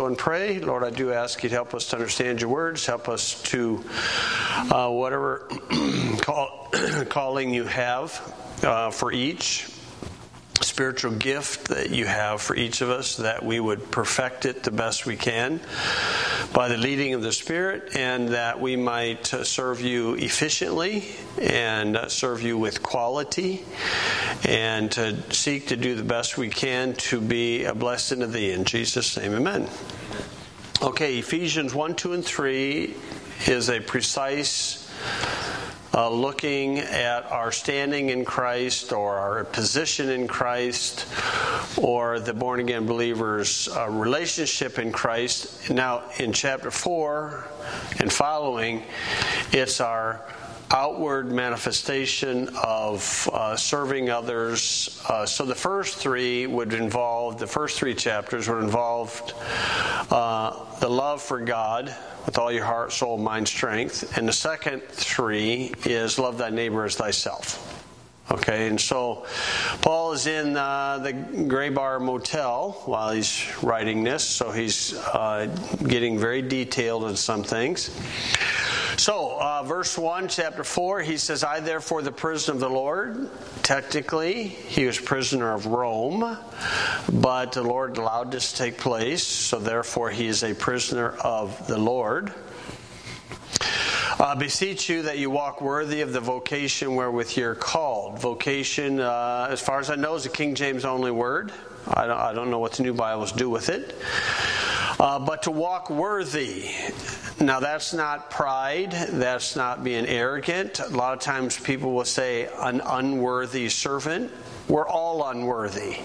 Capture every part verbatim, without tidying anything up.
and pray. Lord, I do ask you to help us to understand your words. Help us to uh, whatever call, calling you have uh, for each, spiritual gift that you have for each of us, that we would perfect it the best we can by the leading of the Spirit, and that we might serve you efficiently and serve you with quality, and to seek to do the best we can to be a blessing of thee. In Jesus' name, amen. Okay, Ephesians one, two, and three is a precise Uh, looking at our standing in Christ, or our position in Christ, or the born-again believer's uh, relationship in Christ. Now, in chapter four and following, it's our outward manifestation of uh, serving others. Uh, so the first three would involve, the first three chapters would involve uh, the love for God with all your heart, soul, mind, strength. And the second three is love thy neighbor as thyself. Okay, and so Paul is in uh, the Gray Bar Motel while he's writing this, so he's uh, getting very detailed in some things. So, uh, verse one, chapter four, he says, I therefore, the prisoner of the Lord. Technically, he was prisoner of Rome, but the Lord allowed this to take place, so therefore he is a prisoner of the Lord. Uh, beseech you that you walk worthy of the vocation wherewith you're called. Vocation, uh, as far as I know, is a King James only word. I don't, I don't know what the new Bibles do with it. Uh, but to walk worthy. Now, that's not pride. That's not being arrogant. A lot of times people will say an unworthy servant. We're all unworthy.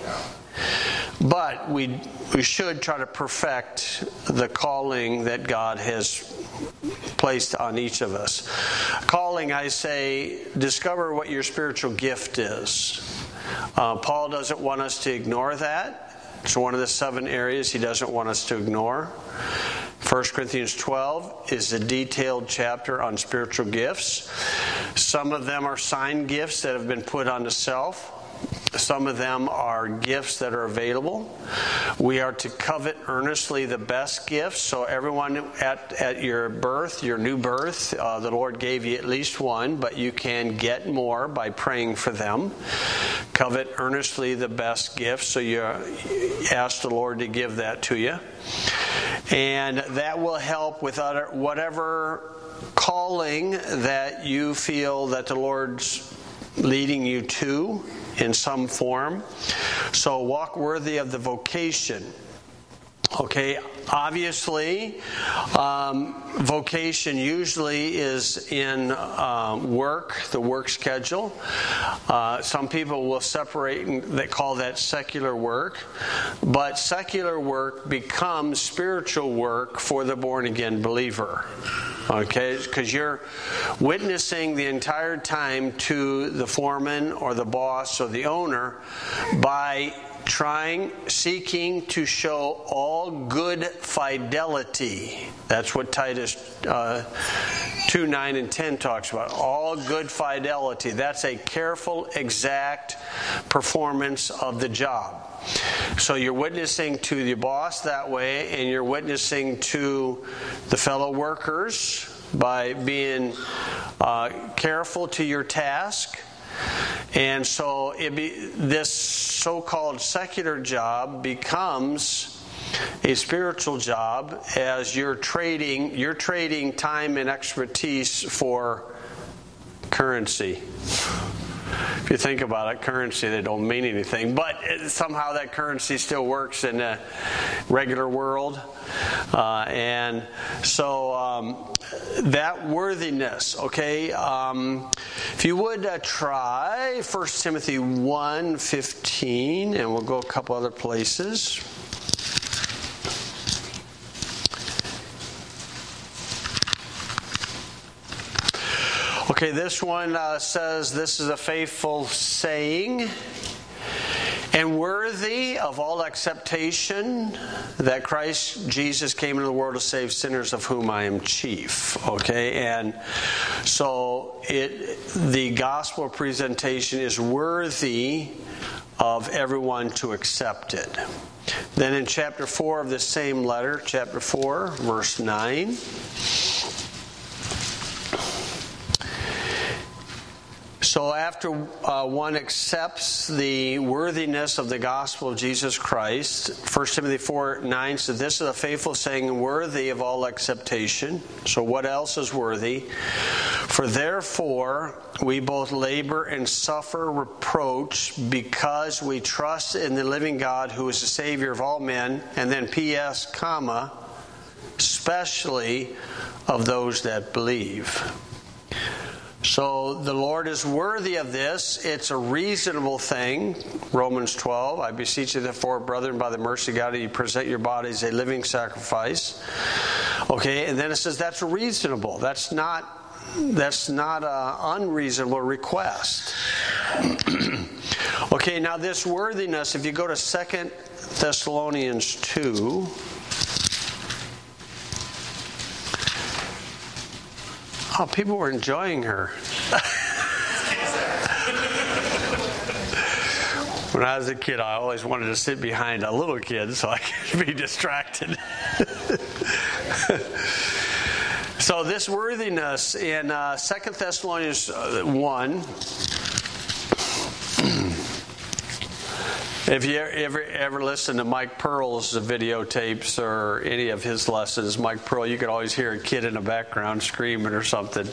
But we we should try to perfect the calling that God has placed on each of us. Calling, I say, discover what your spiritual gift is. Uh, Paul doesn't want us to ignore that. It's one of the seven areas he doesn't want us to ignore. First Corinthians twelve is a detailed chapter on spiritual gifts. Some of them are sign gifts that have been put onto self. Some of them are gifts that are available. We are to covet earnestly the best gifts. So everyone at, at your birth, your new birth, uh, the Lord gave you at least one, but you can get more by praying for them. Covet earnestly the best gifts. So you ask the Lord to give that to you. And that will help with other, whatever calling that you feel that the Lord's leading you to in some form. So walk worthy of the vocation. Okay, obviously, um, vocation usually is in um, work, the work schedule. Uh, some people will separate and they call that secular work. But secular work becomes spiritual work for the born-again believer. Okay, because you're witnessing the entire time to the foreman or the boss or the owner by trying, seeking to show all good fidelity. That's what Titus uh, two, nine, and ten talks about. All good fidelity. That's a careful, exact performance of the job. So you're witnessing to your boss that way, and you're witnessing to the fellow workers by being uh, careful to your task. And so it be, this so-called secular job becomes a spiritual job as you're trading, you're trading time and expertise for currency. If you think about it, currency, they don't mean anything. But it, somehow that currency still works in the regular world. Uh, and so um, that worthiness, okay? Um, if you would uh, try First Timothy one fifteen, and we'll go a couple other places. Okay, this one uh, says, this is a faithful saying and worthy of all acceptation that Christ Jesus came into the world to save sinners, of whom I am chief. Okay, and so it the gospel presentation is worthy of everyone to accept it. Then in chapter four of this same letter, chapter four, verse nine, so after uh, one accepts the worthiness of the gospel of Jesus Christ, First Timothy four nine says, this is a faithful saying, worthy of all acceptation. So what else is worthy? For therefore we both labor and suffer reproach because we trust in the living God who is the Savior of all men. And then P S, comma, especially of those that believe. So the Lord is worthy of this. It's a reasonable thing. Romans twelve, I beseech you therefore, brethren, by the mercy of God, that you present your bodies a living sacrifice. Okay, and then it says that's reasonable. That's not, that's not an unreasonable request. Okay, now this worthiness, if you go to Second Thessalonians two, oh, people were enjoying her. When I was a kid, I always wanted to sit behind a little kid so I could be distracted. So this worthiness in uh, Second Thessalonians one, if you ever ever listen to Mike Pearl's videotapes or any of his lessons, Mike Pearl, you could always hear a kid in the background screaming or something.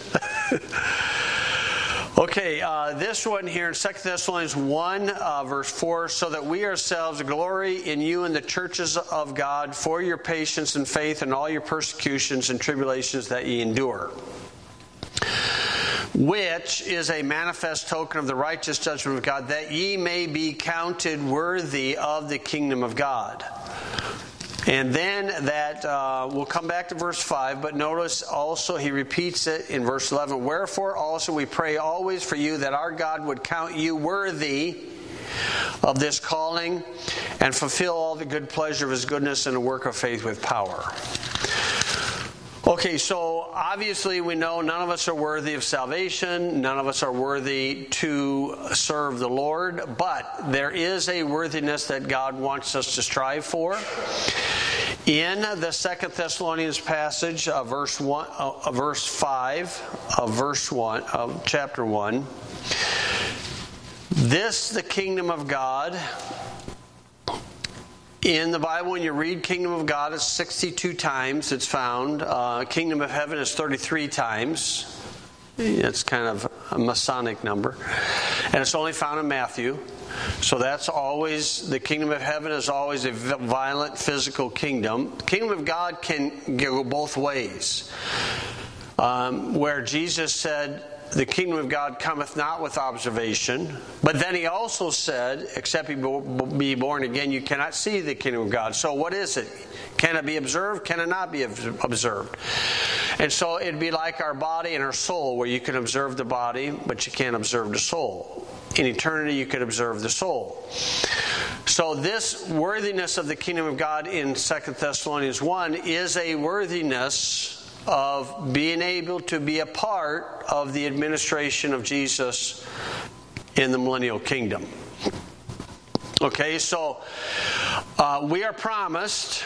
Okay, uh, this one here in Second Thessalonians one, uh, verse four, so that we ourselves glory in you and the churches of God for your patience and faith and all your persecutions and tribulations that ye endure, which is a manifest token of the righteous judgment of God, that ye may be counted worthy of the kingdom of God. And then that, uh, we'll come back to verse five, but notice also he repeats it in verse eleven. Wherefore also we pray always for you that our God would count you worthy of this calling and fulfill all the good pleasure of his goodness and the work of faith with power. Okay, so obviously we know none of us are worthy of salvation. None of us are worthy to serve the Lord. But there is a worthiness that God wants us to strive for. In the Second Thessalonians passage, uh, verse one, uh, verse five of verse one of chapter one, this the kingdom of God. In the Bible, when you read Kingdom of God, it's sixty-two times it's found. Uh, Kingdom of Heaven is thirty-three times. It's kind of a Masonic number. And it's only found in Matthew. So that's always, the Kingdom of Heaven is always a violent physical kingdom. The Kingdom of God can go both ways. Um, where Jesus said, the kingdom of God cometh not with observation. But then he also said, except you be born again, you cannot see the kingdom of God. So what is it? Can it be observed? Can it not be observed? And so it'd be like our body and our soul, where you can observe the body, but you can't observe the soul. In eternity, you could observe the soul. So this worthiness of the kingdom of God in Second Thessalonians one is a worthiness of being able to be a part of the administration of Jesus in the millennial kingdom. Okay, so uh, we are promised,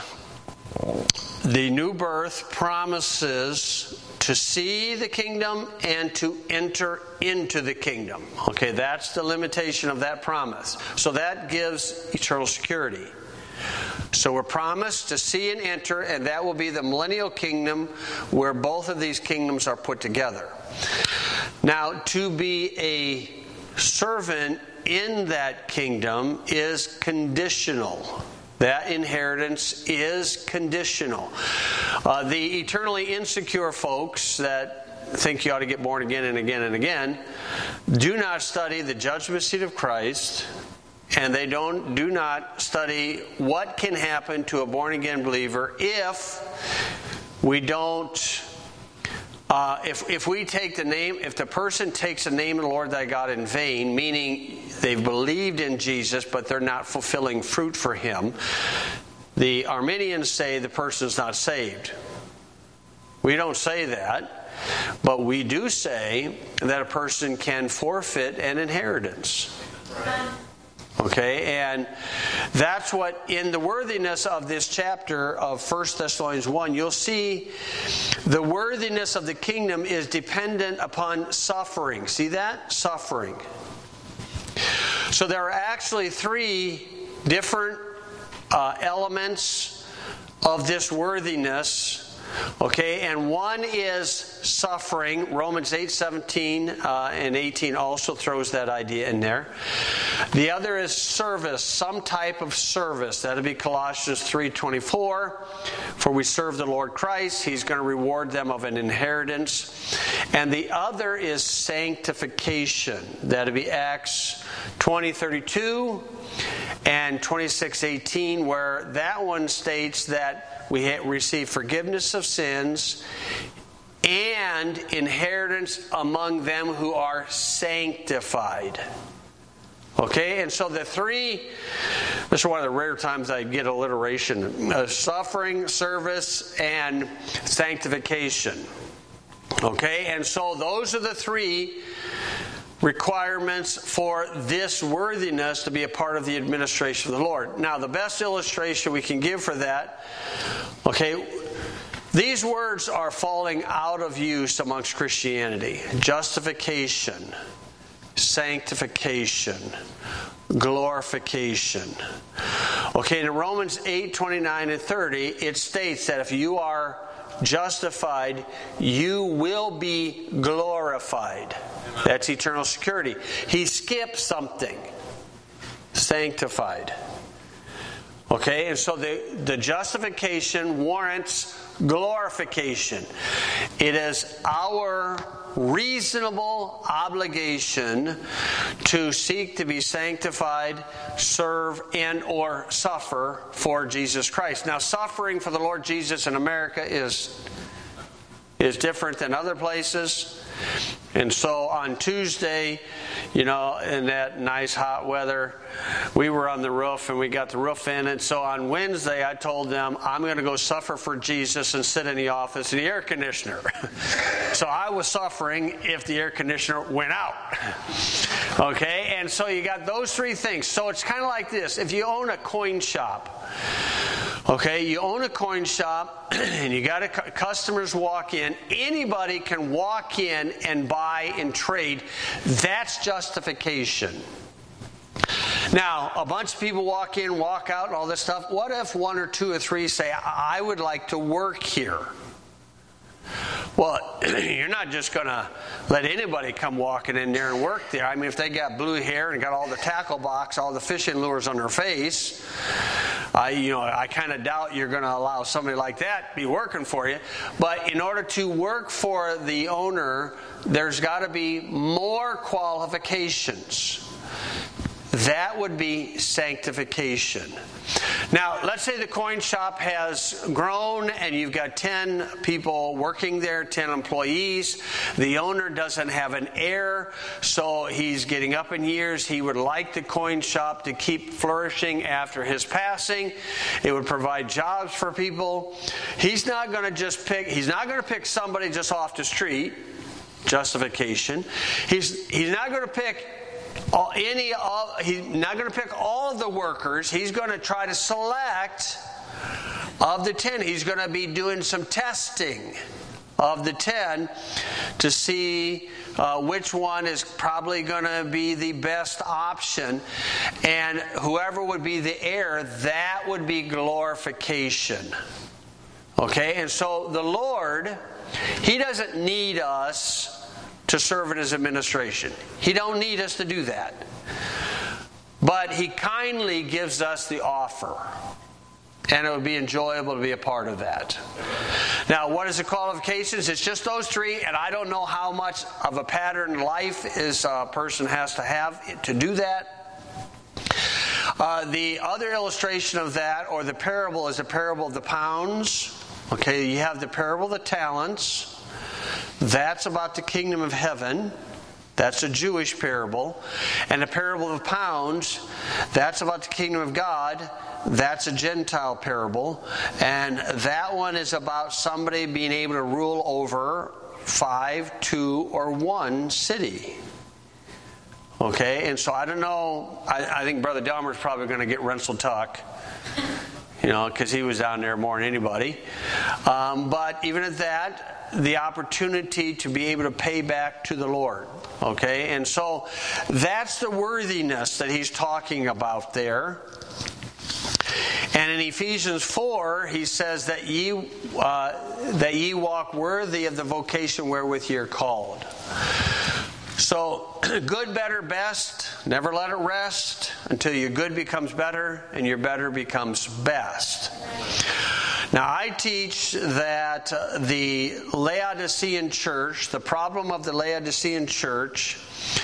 the new birth promises to see the kingdom and to enter into the kingdom. Okay, that's the limitation of that promise. So that gives eternal security. So we're promised to see and enter, and that will be the millennial kingdom where both of these kingdoms are put together. Now, to be a servant in that kingdom is conditional. That inheritance is conditional. Uh, the eternally insecure folks that think you ought to get born again and again and again do not study the judgment seat of Christ. And they don't do not study what can happen to a born-again believer if we don't, uh, if if we take the name, if the person takes the name of the Lord thy God in vain, meaning they've believed in Jesus but they're not fulfilling fruit for him, the Arminians say the person is not saved. We don't say that, but we do say that a person can forfeit an inheritance. Okay, and that's what, in the worthiness of this chapter of First Thessalonians one, you'll see the worthiness of the kingdom is dependent upon suffering. See that? Suffering. So there are actually three different uh, elements of this worthiness. Okay, and one is suffering. Romans eight seventeen uh, and eighteen also throws that idea in there. The other is service, some type of service. That would be Colossians three twenty-four. For we serve the Lord Christ, He's going to reward them of an inheritance. And the other is sanctification. That would be Acts twenty thirty-two and twenty-six eighteen, where that one states that we receive forgiveness of sins and inheritance among them who are sanctified. Okay, and so the three, this is one of the rare times I get alliteration, uh, suffering, service, and sanctification. Okay, and so those are the three requirements for this worthiness to be a part of the administration of the Lord. Now, the best illustration we can give for that, okay, these words are falling out of use amongst Christianity. Justification, sanctification, glorification. Okay, in Romans eight twenty-nine and thirty, it states that if you are justified, you will be glorified. That's eternal security. He skipped something. Sanctified. Okay, and so the, the justification warrants glorification. It is our reasonable obligation to seek to be sanctified, serve, and or suffer for Jesus Christ. Now, suffering for the Lord Jesus in America is, is different than other places. And so on Tuesday, you know, in that nice hot weather, we were on the roof and we got the roof in. And so on Wednesday, I told them, I'm going to go suffer for Jesus and sit in the office in the air conditioner. So I was suffering if the air conditioner went out. Okay, and so you got those three things. So it's kind of like this. If you own a coin shop, okay, you own a coin shop and you got a, customers walk in. Anybody can walk in and buy and trade. That's justification. Now, a bunch of people walk in, walk out, and all this stuff. What if one or two or three say, I would like to work here? Well, you're not just going to let anybody come walking in there and work there. I mean, if they got blue hair and got all the tackle box, all the fishing lures on their face, I, you know, I kind of doubt you're going to allow somebody like that to be working for you. But in order to work for the owner, there's got to be more qualifications. That would be sanctification. Now, let's say the coin shop has grown and you've got ten people working there, ten employees. The owner doesn't have an heir, so he's getting up in years. He would like the coin shop to keep flourishing after his passing. It would provide jobs for people. He's not going to just pick, he's not going to pick somebody just off the street. Justification. He's, he's not going to pick All, any, all, he's not going to pick all of the workers. He's going to try to select of the ten. He's going to be doing some testing of the ten to see uh, which one is probably going to be the best option. And whoever would be the heir, that would be glorification. Okay? And so the Lord, He doesn't need us to serve in His administration. He don't need us to do that. But He kindly gives us the offer. And it would be enjoyable to be a part of that. Now, what is the qualifications? It's just those three, and I don't know how much of a pattern life is a person has to have to do that. Uh, the other illustration of that, or the parable, is the parable of the pounds. Okay, you have the parable of the talents. That's about the kingdom of heaven. That's a Jewish parable. And the parable of pounds, that's about the kingdom of God. That's a Gentile parable. And that one is about somebody being able to rule over five, two, or one city. Okay, and so I don't know, I, I think Brother Dahmer's probably going to get Rensselaer Tuck, you know, because he was down there more than anybody. Um, but even at that, the opportunity to be able to pay back to the Lord. Okay, and so that's the worthiness that he's talking about there. And in Ephesians four, he says that ye uh, that ye walk worthy of the vocation wherewith ye are called. So, good, better, best. Never let it rest until your good becomes better and your better becomes best. Now, I teach that uh, the Laodicean church, the problem of the Laodicean church,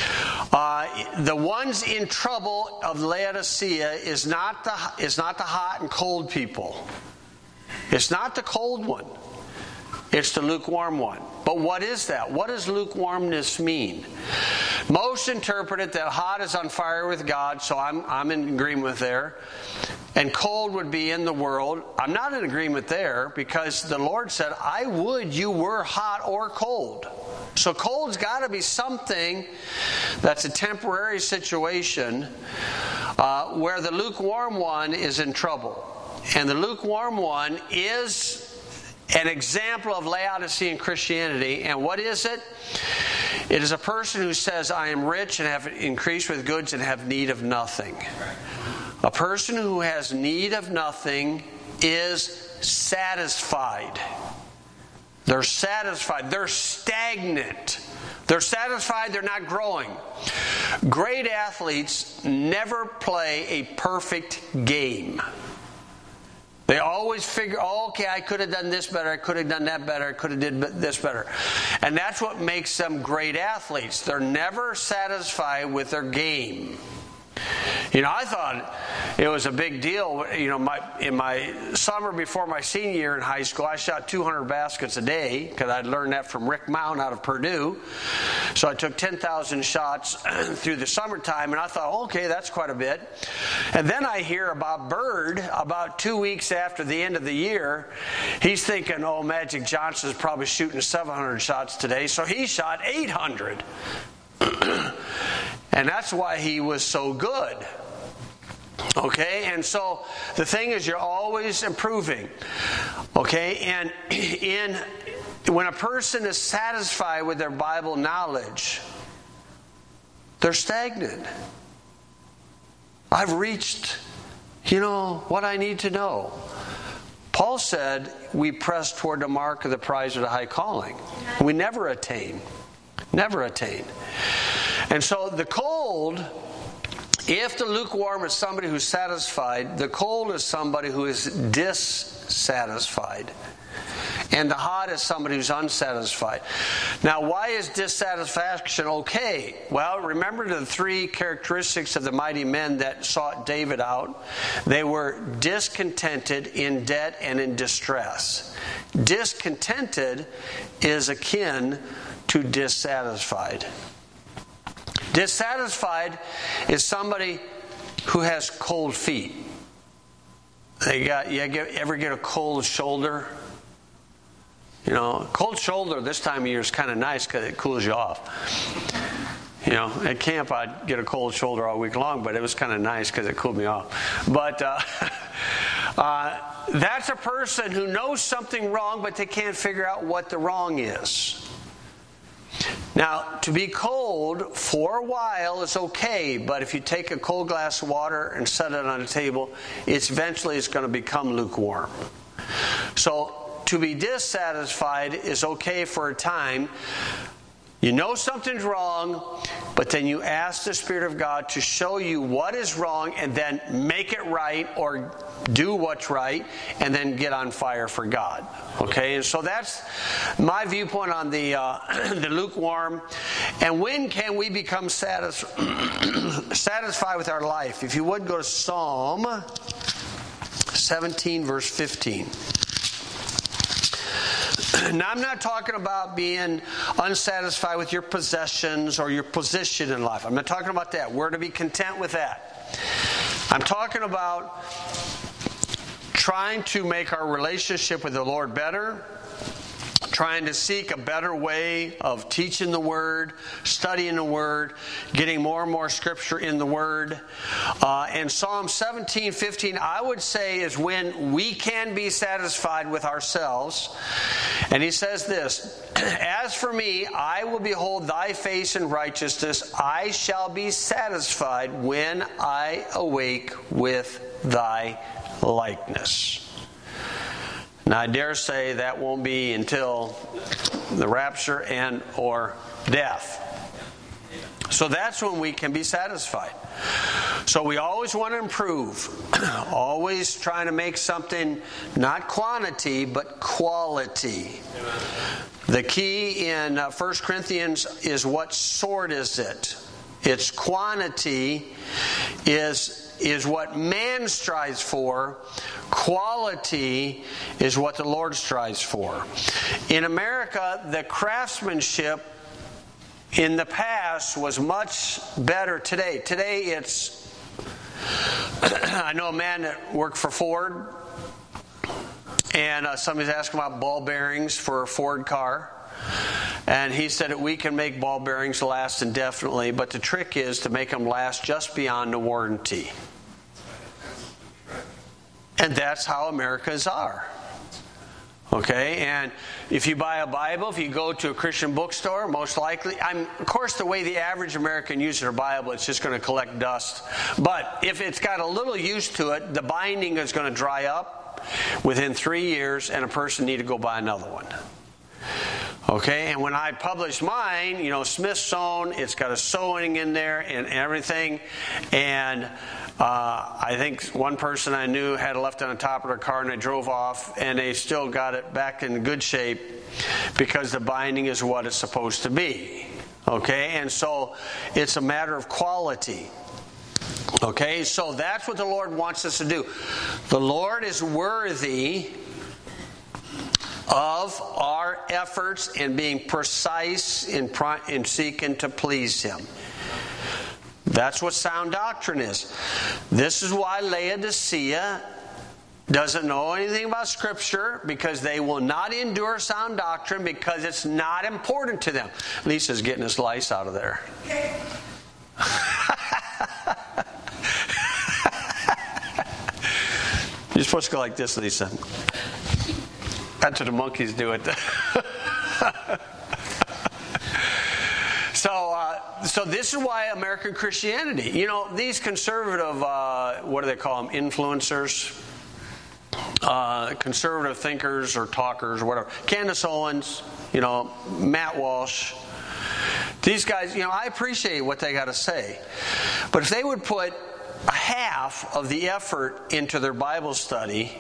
uh, the ones in trouble of Laodicea is not the is not the hot and cold people. It's not the cold one. It's the lukewarm one. But what is that? What does lukewarmness mean? Most interpret it that hot is on fire with God, so I'm I'm in agreement with there. And cold would be in the world. I'm not in agreement there because the Lord said, I would you were hot or cold. So cold's got to be something that's a temporary situation uh, where the lukewarm one is in trouble. And the lukewarm one is an example of Laodicean Christianity. And what is it? It is a person who says, I am rich and have increased with goods and have need of nothing. A person who has need of nothing is satisfied. They're satisfied. They're stagnant. They're satisfied. They're not growing. Great athletes never play a perfect game. They always figure, oh, okay, I could have done this better, I could have done that better, I could have did this better. And that's what makes them great athletes. They're never satisfied with their game. You know, I thought it was a big deal. You know, my in my summer before my senior year in high school, I shot two hundred baskets a day because I'd learned that from Rick Mount out of Purdue. So I took ten thousand shots through the summertime, and I thought, okay, that's quite a bit. And then I hear about Bird about two weeks after the end of the year. He's thinking, oh, Magic Johnson's probably shooting seven hundred shots today, so he shot eight hundred. And that's why he was so good. Okay, and so the thing is, you're always improving. Okay, and in when a person is satisfied with their Bible knowledge, they're stagnant. I've reached, you know, what I need to know. Paul said, we press toward the mark of the prize of the high calling. We never attain. Never attain. And so the cold, if the lukewarm is somebody who's satisfied, the cold is somebody who is dissatisfied. And the hot is somebody who's unsatisfied. Now, why is dissatisfaction okay? Well, remember the three characteristics of the mighty men that sought David out. They were discontented, in debt, and in distress. Discontented is akin to dissatisfied. Dissatisfied is somebody who has cold feet. They got you ever get a cold shoulder? You know, cold shoulder this time of year is kind of nice because it cools you off. You know, at camp I'd get a cold shoulder all week long, but it was kind of nice because it cooled me off. But uh, uh, that's a person who knows something wrong, but they can't figure out what the wrong is. Now, to be cold for a while is okay, but if you take a cold glass of water and set it on a table, it's eventually it's going to become lukewarm. So, to be dissatisfied is okay for a time. You know something's wrong, but then you ask the Spirit of God to show you what is wrong and then make it right or do what's right and then get on fire for God. Okay, and so that's my viewpoint on the uh, the lukewarm. And when can we become satis- satisfied with our life? If you would, go to Psalm seventeen, verse fifteen. Now, I'm not talking about being unsatisfied with your possessions or your position in life. I'm not talking about that. We're to be content with that. I'm talking about trying to make our relationship with the Lord better, trying to seek a better way of teaching the Word, studying the Word, getting more and more Scripture in the Word. Uh, and Psalm seventeen fifteen, I would say, is when we can be satisfied with ourselves. And he says this, "As for me, I will behold thy face in righteousness. I shall be satisfied when I awake with thy likeness." Now I dare say that won't be until the rapture and or death. So that's when we can be satisfied. So we always want to improve. Always trying to make something not quantity but quality. The key in uh, First Corinthians is what sort is it? Its quantity is, is what man strives for. Quality is what the Lord strives for. In America, the craftsmanship in the past was much better today. Today it's, I know a man that worked for Ford, and uh, somebody's asking about ball bearings for a Ford car. And he said that we can make ball bearings last indefinitely, but the trick is to make them last just beyond the warranty. And that's how Americans are. Okay, and if you buy a Bible, if you go to a Christian bookstore, most likely, I'm, of course, the way the average American uses their Bible, it's just going to collect dust. But if it's got a little use to it, the binding is going to dry up within three years, and a person need to go buy another one. Okay, and when I published mine, you know, Smith sewn, it's got a sewing in there and everything, and Uh, I think one person I knew had it left on the top of their car and they drove off, and they still got it back in good shape because the binding is what it's supposed to be. Okay, and so it's a matter of quality. Okay, so that's what the Lord wants us to do. The Lord is worthy of our efforts in being precise in, in seeking to please Him. That's what sound doctrine is. This is why Laodicea doesn't know anything about Scripture, because they will not endure sound doctrine because it's not important to them. Lisa's getting his lice out of there. You're supposed to go like this, Lisa. That's what the monkeys do it. So, uh, so this is why American Christianity, you know, these conservative, uh, what do they call them, influencers, uh, conservative thinkers or talkers or whatever, Candace Owens, you know, Matt Walsh, these guys, you know, I appreciate what they got to say. But if they would put a half of the effort into their Bible study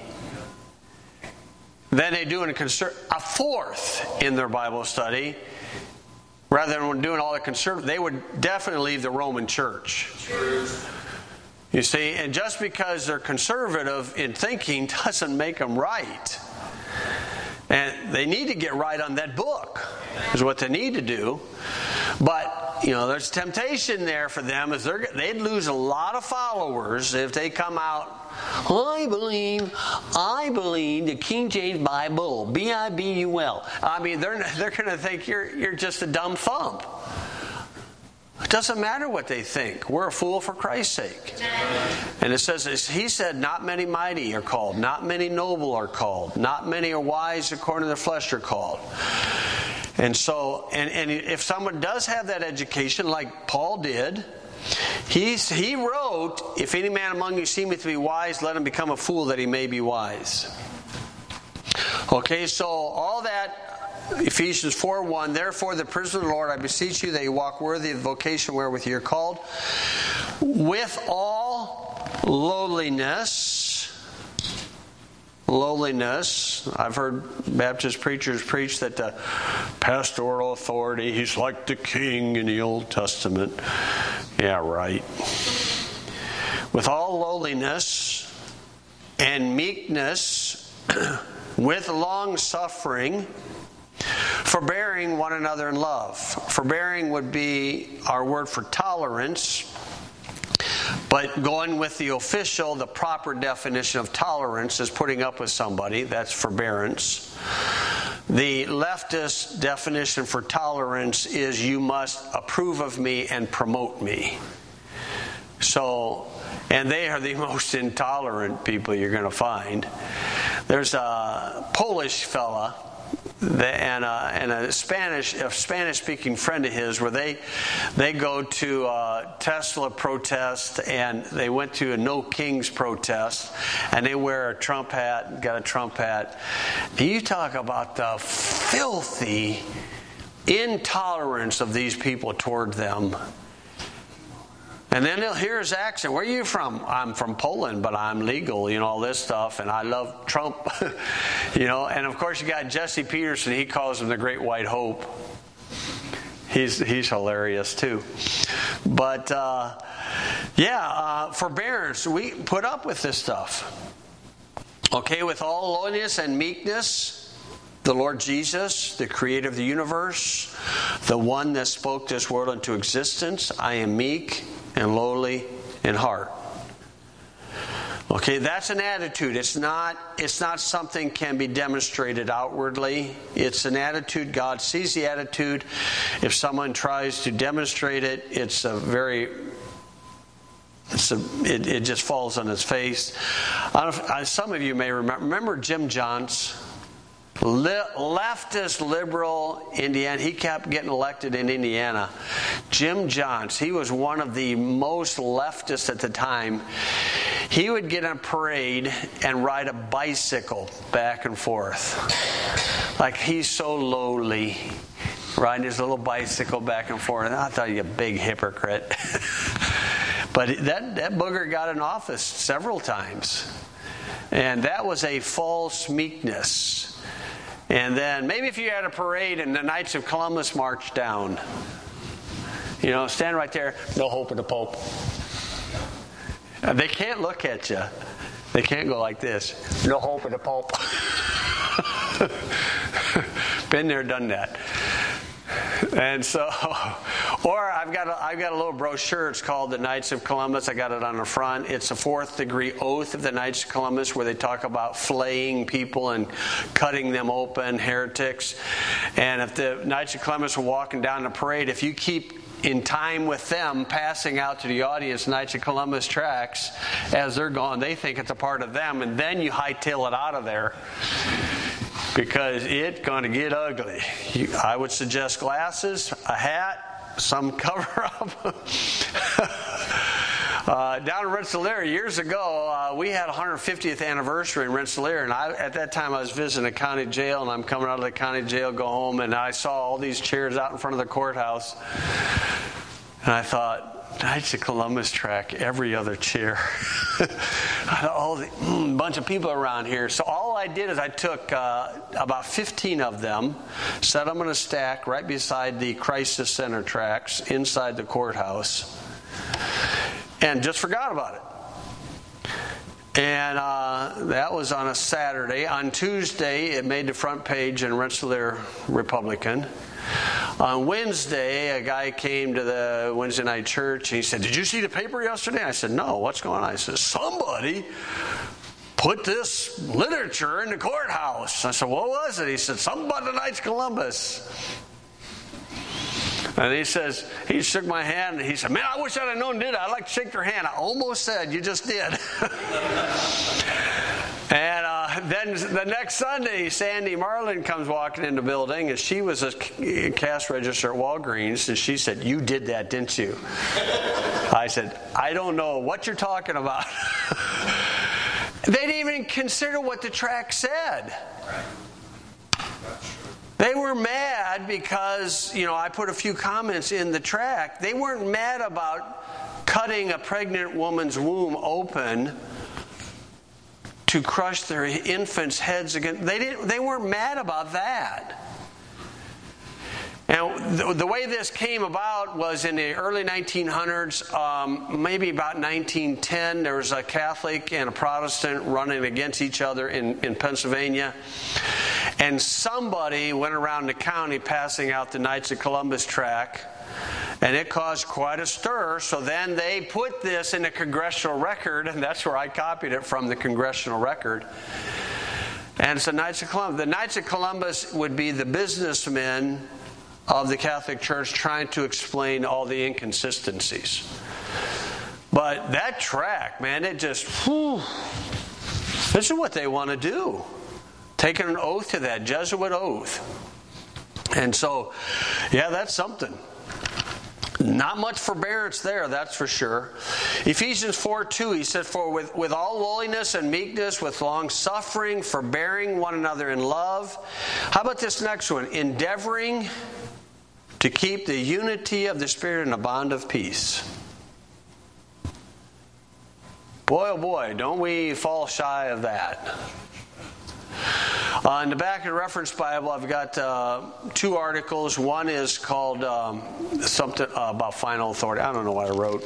than they do in a, conser- a fourth in their Bible study, rather than doing all the conservative, they would definitely leave the Roman Church. You see, and just because they're conservative in thinking doesn't make them right. And they need to get right on that book, is what they need to do. But, you know, there's temptation there for them. Is they're, they'd lose a lot of followers if they come out, I believe, I believe the King James Bible, B I B U L. I mean, they're they're going to think you're you're just a dumb thump. It doesn't matter what they think. We're a fool for Christ's sake. And it says, he said, not many mighty are called, not many noble are called, not many are wise according to the flesh are called. And so, and, and if someone does have that education, like Paul did, He's, he wrote, if any man among you seemeth to be wise, let him become a fool that he may be wise. Okay, so all that, Ephesians four one, therefore the prisoner of the Lord, I beseech you that you walk worthy of the vocation wherewith you are called, with all lowliness. Lowliness. I've heard Baptist preachers preach that the pastoral authority, he's like the king in the Old Testament. Yeah, right. With all lowliness and meekness, with long suffering, forbearing one another in love. Forbearing would be our word for tolerance. But going with the official, the proper definition of tolerance is putting up with somebody. That's forbearance. the leftist definition for tolerance is you must approve of me and promote me. So, and they are the most intolerant people you're going to find. There's a Polish fella and a, and a Spanish a Spanish-speaking friend of his where they they go to a Tesla protest, and they went to a No Kings protest, and they wear a Trump hat, got a Trump hat. You talk about the filthy intolerance of these people toward them. And then they'll hear his accent. Where are you from? I'm from Poland, but I'm legal, you know, all this stuff, and I love Trump. You know, and of course you got Jesse Peterson. He calls him the Great White Hope. He's he's hilarious too. But uh, yeah, uh, forbearance. We put up with this stuff. Okay, with all lowliness and meekness, the Lord Jesus, the creator of the universe, the one that spoke this world into existence, I am meek and lowly in heart. Okay, that's an attitude. It's not it's not something can be demonstrated outwardly. It's an attitude. God sees the attitude. If someone tries to demonstrate it, it's a very it's a, it, it just falls on its face. I don't know if, some of you may remember remember Jim Johns? Leftist, liberal Indiana. He kept getting elected in Indiana. Jim Johns, he was one of the most leftist at the time. He would get in a parade and ride a bicycle back and forth. Like, he's so lowly, riding his little bicycle back and forth. I thought, you a big hypocrite. But that, that booger got in office several times. And that was a false meekness. And then maybe if you had a parade and the Knights of Columbus marched down, you know, stand right there, no hope of the Pope. They can't look at you. They can't go like this, no hope of the Pope. Been there, done that. And so, or I've got a, I've got a little brochure. It's called the Knights of Columbus. I got it on the front. It's a fourth degree oath of the Knights of Columbus, where they talk about flaying people and cutting them open, heretics. And if the Knights of Columbus were walking down the parade, if you keep in time with them passing out to the audience Knights of Columbus tracts as they're gone, they think it's a part of them, and then you hightail it out of there. Because it's going to get ugly. You, I would suggest glasses, a hat, some cover-up. uh, down in Rensselaer, years ago, uh, we had a one hundred fiftieth anniversary in Rensselaer, and I, at that time I was visiting a county jail, and I'm coming out of the county jail, go home, and I saw all these chairs out in front of the courthouse. And I thought, Knights of Columbus track, every other chair. all the mm, bunch of people around here. So all I did is I took uh, about fifteen of them, set them in a stack right beside the Crisis Center tracks inside the courthouse, and just forgot about it. And uh, that was on a Saturday. On Tuesday, it made the front page in Rensselaer Republican. On Wednesday, a guy came to the Wednesday night church, and he said, "Did you see the paper yesterday?" I said, "No, what's going on?" I said, "Somebody put this literature in the courthouse." I said, "What was it?" He said, "Something about the Knights of Columbus." And he says, he shook my hand, and he said, "Man, I wish I'd have known, did I? I'd like to shake your hand." I almost said, "You just did." And uh, then the next Sunday, Sandy Marlin comes walking in the building, and she was a cash register at Walgreens, and she said, "You did that, didn't you?" I said, "I don't know what you're talking about." They didn't even consider what the tract said. They were mad because, you know, I put a few comments in the tract. They weren't mad about cutting a pregnant woman's womb open to crush their infants' heads again. They didn't. They weren't mad about that. Now, the, the way this came about was in the early nineteen hundreds, um, maybe about nineteen ten, there was a Catholic and a Protestant running against each other in, in Pennsylvania. And somebody went around the county passing out the Knights of Columbus tract, and it caused quite a stir. So then they put this in the Congressional Record, and that's where I copied it from, the Congressional Record. And it's the Knights of Columbus. The Knights of Columbus would be the businessmen of the Catholic Church trying to explain all the inconsistencies. But that tract, man, it just, whew, this is what they want to do. Taking an oath to that, Jesuit oath. And so, yeah, that's something. Not much forbearance there, that's for sure. Ephesians four two, he said, For with, with all lowliness and meekness, with long suffering, forbearing one another in love. How about this next one? Endeavoring to keep the unity of the Spirit in a bond of peace. Boy, oh boy, don't we fall shy of that. Uh, in the back of the reference Bible, I've got uh, two articles. One is called um, something uh, about final authority. I don't know what I wrote.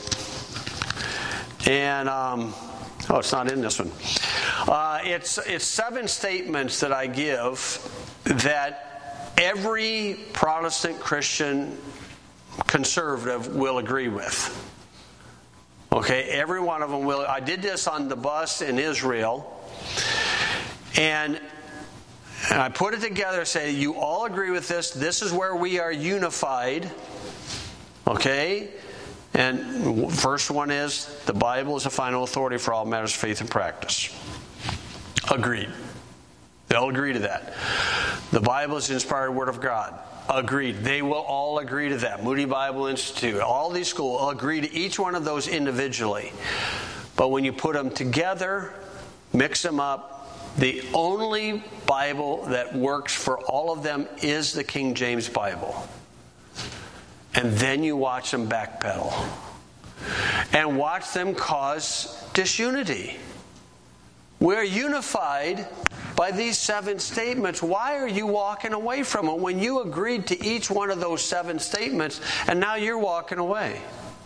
And, um, oh, it's not in this one. Uh, it's, it's seven statements that I give that every Protestant Christian conservative will agree with. Okay, every one of them will. I did this on the bus in Israel. And And I put it together, say, you all agree with this. This is where we are unified. Okay? And first one is, the Bible is the final authority for all matters of faith and practice. Agreed. They'll agree to that. The Bible is the inspired Word of God. Agreed. They will all agree to that. Moody Bible Institute, all these schools will agree to each one of those individually. But when you put them together, mix them up, the only Bible that works for all of them is the King James Bible. And then you watch them backpedal. And watch them cause disunity. We're unified by these seven statements. Why are you walking away from it when you agreed to each one of those seven statements and now you're walking away?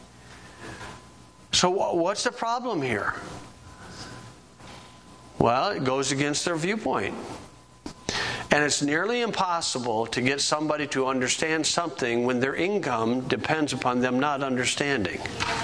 So what's the problem here? Well, it goes against their viewpoint. And it's nearly impossible to get somebody to understand something when their income depends upon them not understanding.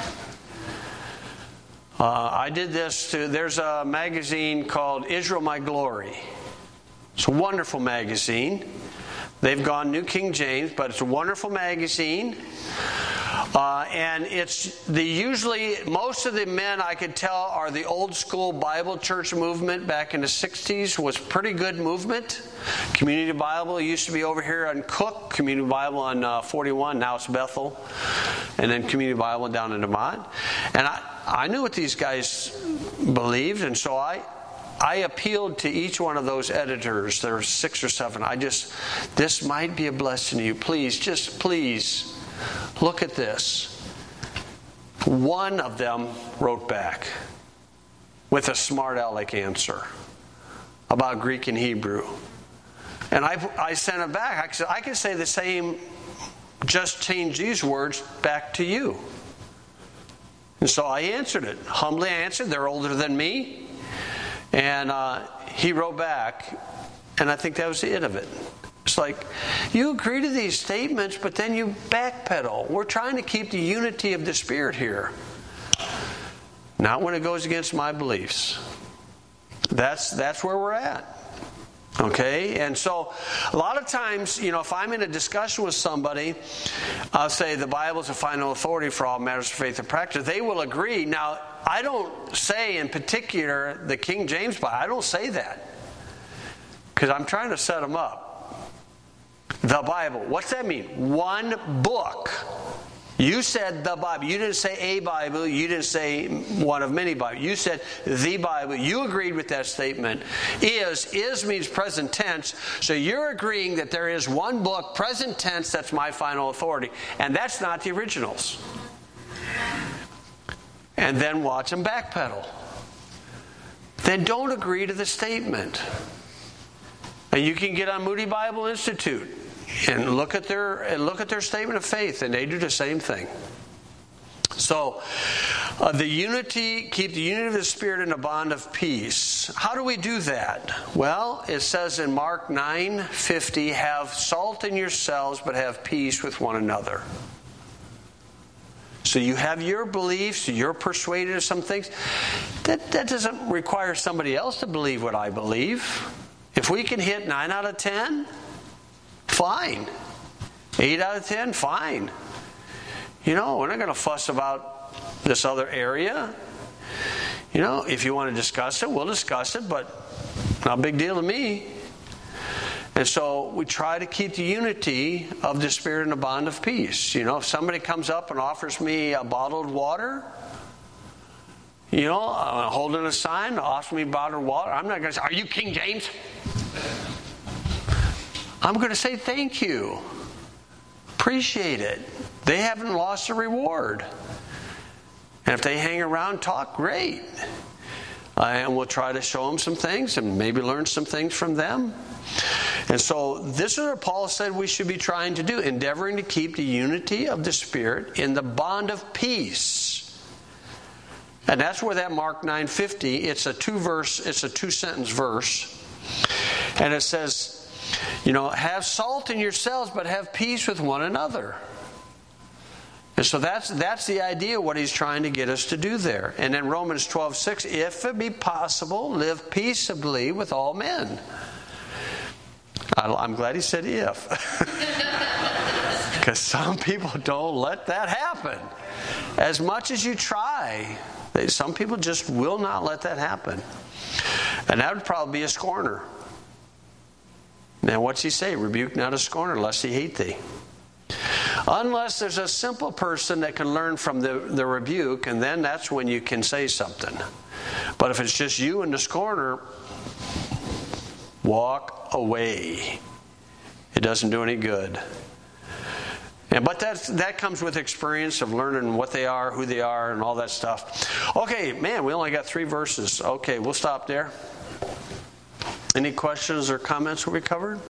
Uh, I did this to, there's a magazine called Israel My Glory. It's a wonderful magazine. They've gone New King James, but it's a wonderful magazine. Uh, and it's the usually most of the men I could tell are the old school Bible church movement back in the sixties was pretty good movement. Community Bible used to be over here on Cook, Community Bible on uh, forty-one, now it's Bethel, and then Community Bible down in Demont. And I, I knew what these guys believed, and so I I appealed to each one of those editors. There were six or seven. I just, this might be a blessing to you. Please, just please. Look at this. One of them wrote back with a smart aleck answer about Greek and Hebrew. And I, I sent it back. I said, I can say the same, just change these words back to you. And so I answered it. Humbly answered. They're older than me. And uh, he wrote back, and I think that was the end of it. It's like, you agree to these statements, but then you backpedal. We're trying to keep the unity of the Spirit here. Not when it goes against my beliefs. That's that's where we're at. Okay? And so, a lot of times, you know, if I'm in a discussion with somebody, I'll say the Bible is the final authority for all matters of faith and practice. They will agree. Now, I don't say in particular the King James Bible. I don't say that. Because I'm trying to set them up. The Bible. What's that mean? One book. You said the Bible. You didn't say a Bible. You didn't say one of many Bibles. You said the Bible. You agreed with that statement. Is. Is means present tense. So you're agreeing that there is one book, present tense, that's my final authority. And that's not the originals. And then watch them backpedal. Then don't agree to the statement. And you can get on Moody Bible Institute and look at their and look at their statement of faith, and they do the same thing. So, uh, the unity, keep the unity of the Spirit in a bond of peace. How do we do that? Well, it says in Mark nine fifty, have salt in yourselves, but have peace with one another. So you have your beliefs, you're persuaded of some things. That, that doesn't require somebody else to believe what I believe. If we can hit nine out of ten, fine. eight out of ten, fine. You know, we're not going to fuss about this other area. You know, if you want to discuss it, we'll discuss it, but not a big deal to me. And so we try to keep the unity of the Spirit in a bond of peace. You know, if somebody comes up and offers me a bottled water, you know, uh, holding a sign, offers me bottled water, I'm not going to say, "Are you King James?" I'm going to say, "Thank you. Appreciate it." They haven't lost a reward. And if they hang around, talk, great. Uh, and we'll try to show them some things and maybe learn some things from them. And so this is what Paul said we should be trying to do, endeavoring to keep the unity of the Spirit in the bond of peace. And that's where that Mark nine fifty, it's a two verse, it's a two sentence verse. And it says, you know, have salt in yourselves, but have peace with one another. And so that's that's the idea, what he's trying to get us to do there. And then Romans twelve six, if it be possible, live peaceably with all men. I'm glad he said if. Because some people don't let that happen. As much as you try, they, some people just will not let that happen. And that would probably be a scorner. Now what's he say? Rebuke not a scorner, lest he hate thee. Unless there's a simple person that can learn from the, the rebuke, and then that's when you can say something. But if it's just you and the scorner, walk away. It doesn't do any good. And but that that comes with experience of learning what they are, who they are, and all that stuff. Okay, man, we only got three verses. Okay, we'll stop there. Any questions or comments we covered?